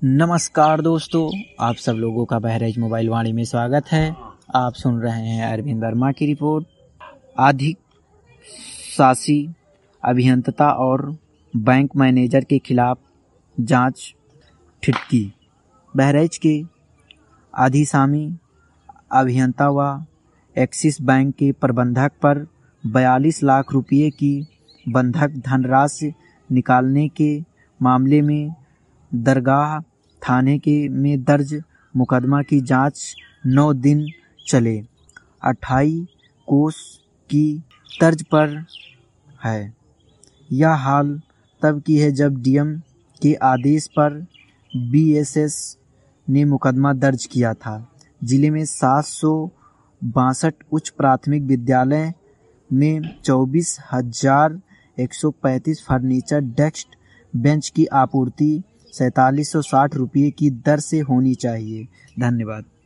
नमस्कार दोस्तों, आप सब लोगों का बहराइच मोबाइल वाणी में स्वागत है। आप सुन रहे हैं अरविंद वर्मा की रिपोर्ट। अधिक शासी अभियंता और बैंक मैनेजर के खिलाफ जांच ठिठकी। बहराइच के अधिशामी अभियंता व एक्सिस बैंक के प्रबंधक पर 42 लाख रुपये की बंधक धनराशि निकालने के मामले में दरगाह थाने में दर्ज मुकदमा की जांच 9 दिन चले 28 कोस की तर्ज पर है। यह हाल तब की है जब डीएम के आदेश पर बीएसएस ने मुकदमा दर्ज किया था। जिले में 762 उच्च प्राथमिक विद्यालय में 24,135 फर्नीचर डेस्क बेंच की आपूर्ति 4760 रुपये की दर से होनी चाहिए। धन्यवाद।